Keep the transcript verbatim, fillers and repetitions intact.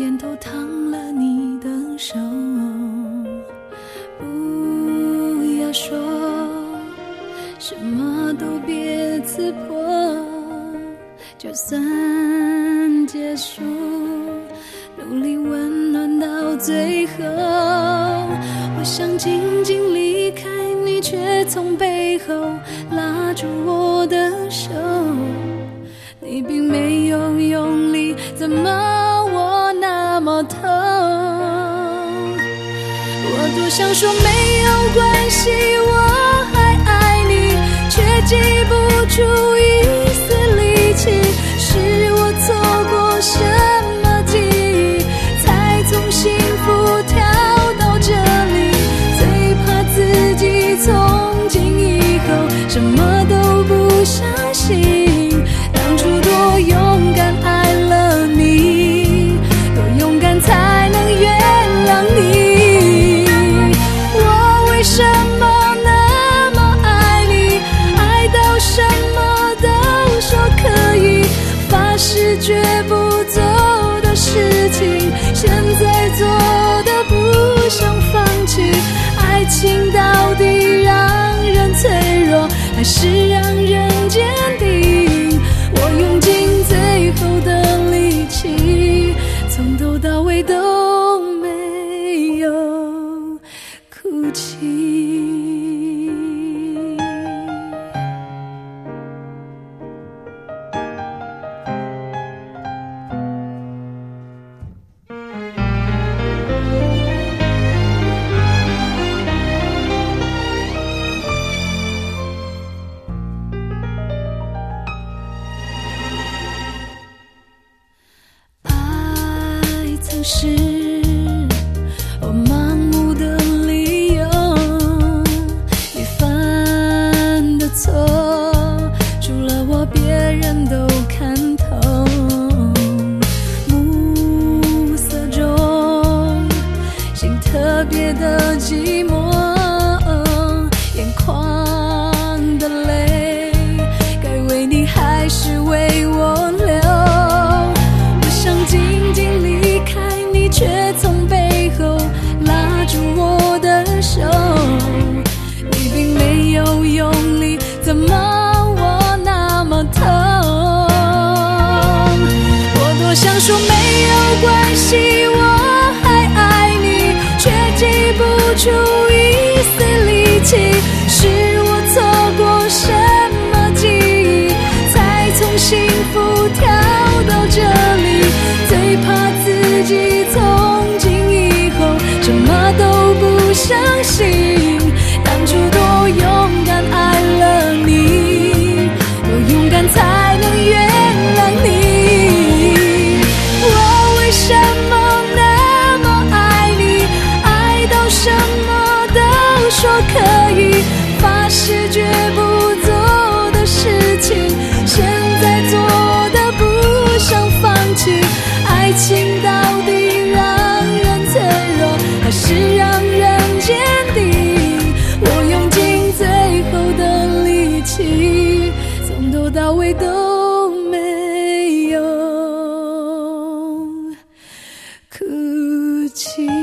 点头烫了你的手，不要说什么都别刺破，就算结束，努力温暖到最后。我想静静离开你，却从背后拉住我的手，你并没有用力，怎么我那么痛？我多想说没有关系，我还爱你，却挤不出一丝力气。是我错过什么记忆，才从幸福跳到这里？最怕自己从今以后什么都不相信。当初多勇敢爱了你，多勇敢才能原谅你。我为什么那么爱你，爱到什么都说可以，发誓绝不做的事情，现在做的不想放弃。爱情到底让人脆弱，还是让人坚定？我用尽最后的力气，从头到尾都没有哭泣。是我盲目的理由，你犯的错，除了我别人都看透。暮色中，心特别的寂寞，眼眶的泪，该为你还是为我流？我想静静离开，却从背后拉住我的手，你并没有用力，怎么我那么痛？我多想说没有关系，我还爱你，却挤不出一丝力气。是我错过什么记忆，才从幸福跳到这里？最怕自己从今以后什么都不相信。当初多勇敢爱了你，多勇敢才能原谅你。我为什么那么爱你，爱到什么都说可以，发誓绝不做的事情，现在做的不想放弃。爱情到底让人脆弱，还是让人坚定？我用尽最后的力气，从头到尾都没有哭泣。